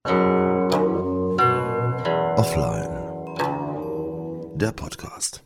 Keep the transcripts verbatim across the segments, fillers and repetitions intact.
Offline. Der Podcast.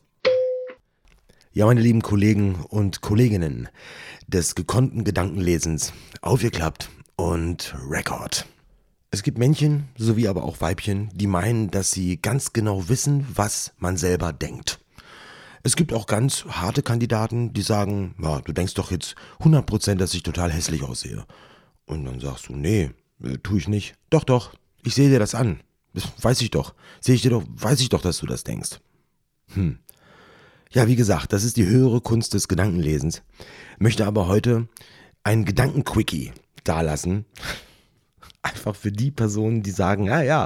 Ja, meine lieben Kollegen und Kolleginnen des gekonnten Gedankenlesens, aufgeklappt und Record. Es gibt Männchen, sowie aber auch Weibchen, die meinen, dass sie ganz genau wissen, was man selber denkt. Es gibt auch ganz harte Kandidaten, die sagen, ja, du denkst doch jetzt hundert Prozent, dass ich total hässlich aussehe. Und dann sagst du, nee, tue ich nicht. Doch, doch, ich sehe dir das an. Das weiß ich doch. Sehe ich dir doch, weiß ich doch, dass du das denkst. Hm. Ja, wie gesagt, das ist die höhere Kunst des Gedankenlesens. Möchte aber heute einen Gedankenquickie dalassen. Einfach für die Personen, die sagen, ja, ja,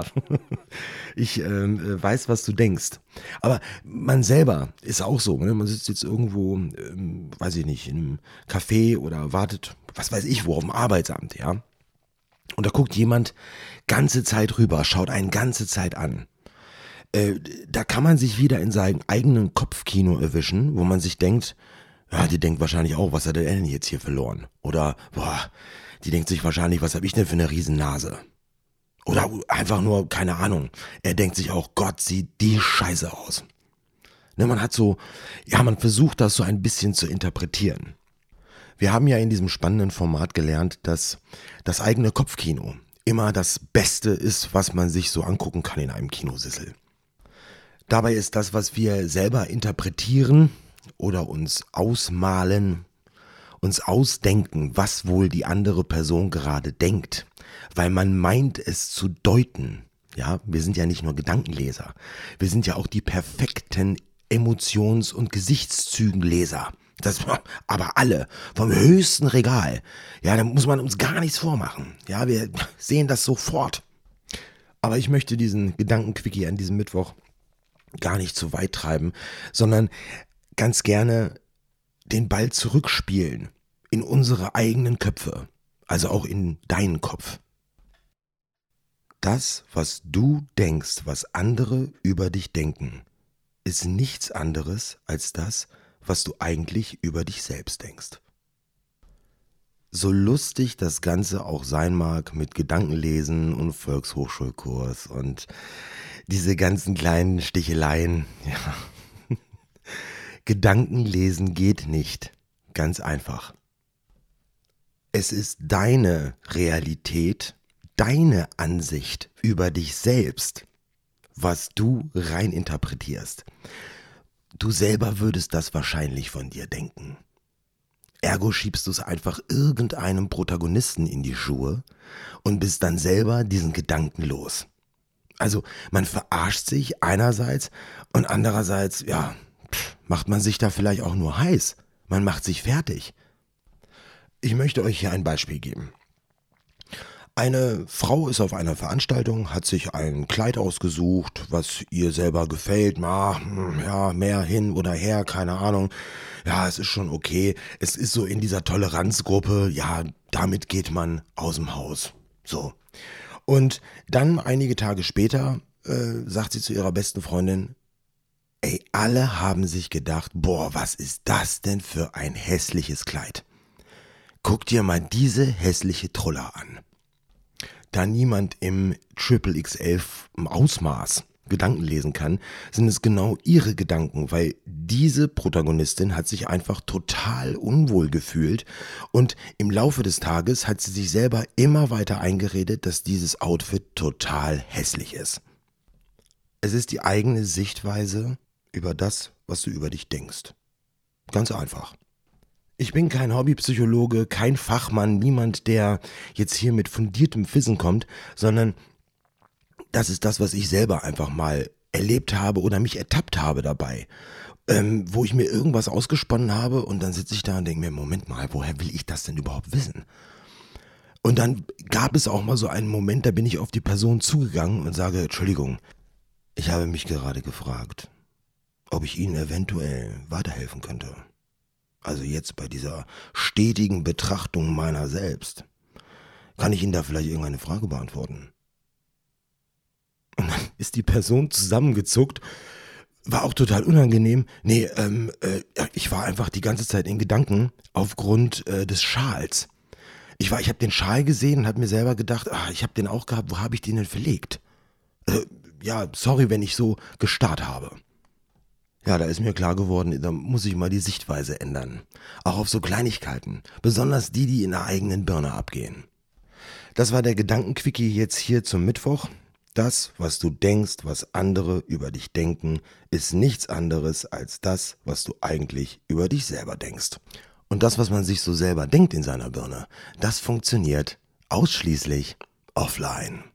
ich ähm, weiß, was du denkst. Aber man selber ist auch so, ne? Man sitzt jetzt irgendwo, ähm, weiß ich nicht, in einem Café oder wartet, was weiß ich wo, auf dem Arbeitsamt, ja. Und da guckt jemand ganze Zeit rüber, schaut einen ganze Zeit an. Äh, da kann man sich wieder in seinem eigenen Kopfkino erwischen, wo man sich denkt, ja, die denkt wahrscheinlich auch, was hat der denn jetzt hier verloren? Oder, boah, die denkt sich wahrscheinlich, was habe ich denn für eine Riesennase? Oder einfach nur, keine Ahnung, er denkt sich auch, Gott, sieht die Scheiße aus. Ne, man hat so, ja, man versucht das so ein bisschen zu interpretieren. Wir haben ja in diesem spannenden Format gelernt, dass das eigene Kopfkino immer das Beste ist, was man sich so angucken kann in einem Kinosessel. Dabei ist das, was wir selber interpretieren oder uns ausmalen, uns ausdenken, was wohl die andere Person gerade denkt, weil man meint es zu deuten. Ja, wir sind ja nicht nur Gedankenleser, wir sind ja auch die perfekten Emotions- und Gesichtszügenleser. Das, aber alle, vom höchsten Regal. Ja, da muss man uns gar nichts vormachen. Ja, wir sehen das sofort. Aber ich möchte diesen Gedankenquickie an diesem Mittwoch gar nicht zu weit treiben, sondern ganz gerne den Ball zurückspielen in unsere eigenen Köpfe, also auch in deinen Kopf. Das, was du denkst, was andere über dich denken, ist nichts anderes als das, was du eigentlich über dich selbst denkst. So lustig das Ganze auch sein mag mit Gedankenlesen und Volkshochschulkurs und diese ganzen kleinen Sticheleien, ja. Gedankenlesen geht nicht. Ganz einfach. Es ist deine Realität, deine Ansicht über dich selbst, was du reininterpretierst. Du selber würdest das wahrscheinlich von dir denken. Ergo schiebst du es einfach irgendeinem Protagonisten in die Schuhe und bist dann selber diesen Gedanken los. Also man verarscht sich einerseits und andererseits, ja, macht man sich da vielleicht auch nur heiß. Man macht sich fertig. Ich möchte euch hier ein Beispiel geben. Eine Frau ist auf einer Veranstaltung, hat sich ein Kleid ausgesucht, was ihr selber gefällt. Ah, ja, mehr hin oder her, keine Ahnung. Ja, es ist schon okay. Es ist so in dieser Toleranzgruppe, ja, damit geht man aus dem Haus. So. Und dann einige Tage später äh, sagt sie zu ihrer besten Freundin, ey, alle haben sich gedacht, boah, was ist das denn für ein hässliches Kleid? Guck dir mal diese hässliche Truller an. Da niemand im Triple X L im Ausmaß Gedanken lesen kann, sind es genau ihre Gedanken, weil diese Protagonistin hat sich einfach total unwohl gefühlt und im Laufe des Tages hat sie sich selber immer weiter eingeredet, dass dieses Outfit total hässlich ist. Es ist die eigene Sichtweise über das, was du über dich denkst. Ganz einfach. Ich bin kein Hobbypsychologe, kein Fachmann, niemand, der jetzt hier mit fundiertem Wissen kommt, sondern das ist das, was ich selber einfach mal erlebt habe oder mich ertappt habe dabei, ähm, wo ich mir irgendwas ausgesponnen habe und dann sitze ich da und denke mir, Moment mal, woher will ich das denn überhaupt wissen? Und dann gab es auch mal so einen Moment, da bin ich auf die Person zugegangen und sage, Entschuldigung, ich habe mich gerade gefragt, ob ich Ihnen eventuell weiterhelfen könnte. Also jetzt bei dieser stetigen Betrachtung meiner selbst. Kann ich Ihnen da vielleicht irgendeine Frage beantworten? Und dann ist die Person zusammengezuckt, war auch total unangenehm. Nee, ähm, äh, ich war einfach die ganze Zeit in Gedanken aufgrund äh, des Schals. Ich war, ich habe den Schal gesehen und habe mir selber gedacht, ah, ich habe den auch gehabt, wo habe ich den denn verlegt? Äh, ja, sorry, wenn ich so gestarrt habe. Ja, da ist mir klar geworden, da muss ich mal die Sichtweise ändern. Auch auf so Kleinigkeiten, besonders die, die in der eigenen Birne abgehen. Das war der Gedankenquickie jetzt hier zum Mittwoch. Das, was du denkst, was andere über dich denken, ist nichts anderes als das, was du eigentlich über dich selber denkst. Und das, was man sich so selber denkt in seiner Birne, das funktioniert ausschließlich offline.